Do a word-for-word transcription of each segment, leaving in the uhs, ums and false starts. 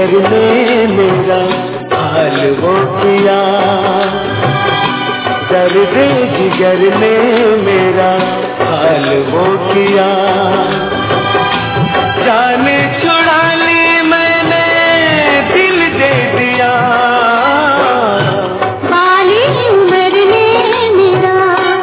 जिगर ने मेरा हाल वो किया, दर्द जिगर ने मेरा हाल वो किया। जान छुड़ा ली मैंने दिल दे दिया, बाली उम्र ने मेरा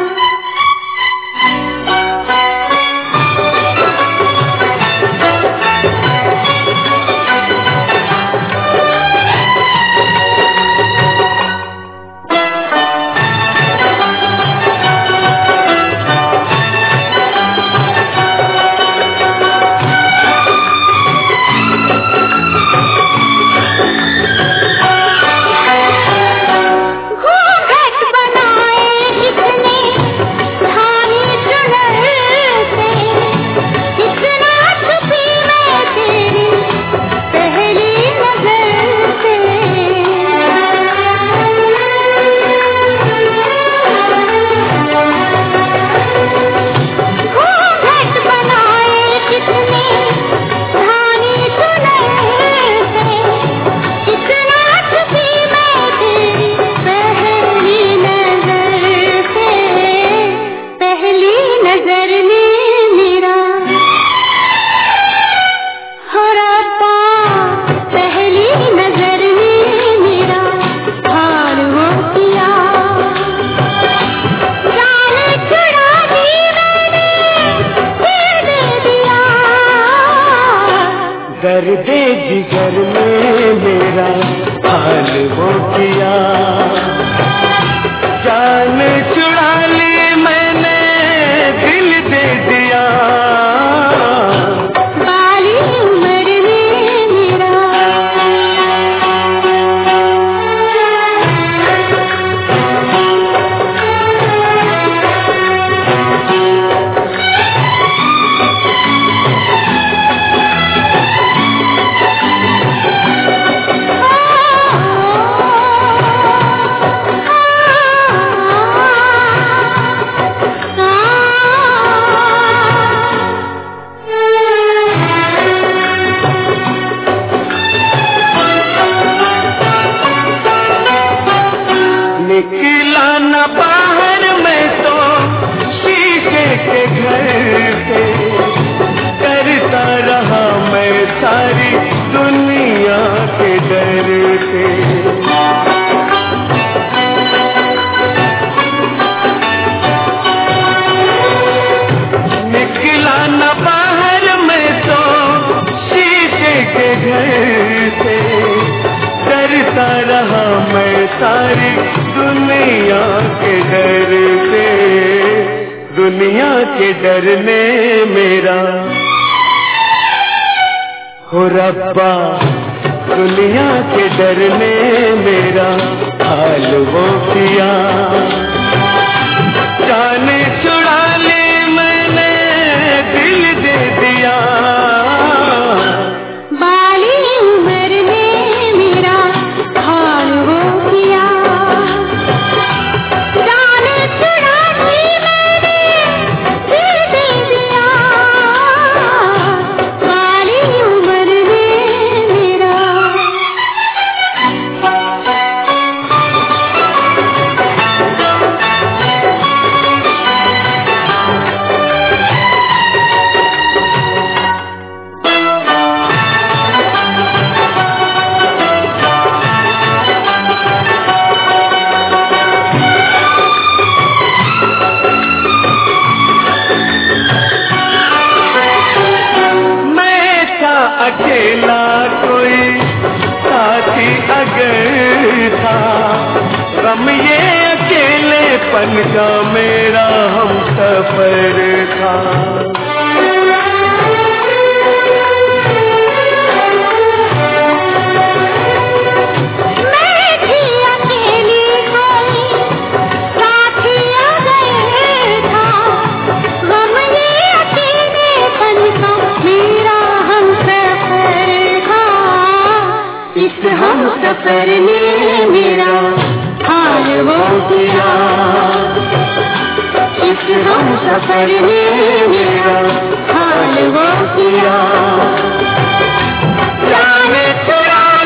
दर्द जिगर में मेरा हाल वो किया। जान छुड़ा ली मैंने दिल दे दिया, बाली उम्र में मेरा निकला न बाहर में तो शीशे के घर से, करता रहा मैं सारी दुनिया के डर से। निकला न बाहर में तो शीशे के घर से, करता रहा मैं सारी दुनिया के डर से। दुनिया के डर ने मेरा हो रब्बा, दुनिया के डर ने मेरा हाल वो किया। जान छुड़ा ली मैंने दिल दे दिया, बाली उम्र ने मेरा हाल वो किया। जान छुड़ा ली मैंने दिल दे दिया, बाली उम्र ने मेरा अकेला कोई साथी अगर था, गम ये अकेलेपन का मेरा हम सफर था। मैं थी अकेली कोई साथी अगर था, गम ये अकेलेपन का मेरा हम सफर था। इस हम सफर ने मेरा हाल वो किया, इस हम सफर ने मेरा हाल वो किया। जान छुड़ा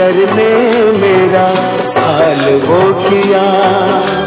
घर ने मेरा हाल वो किया।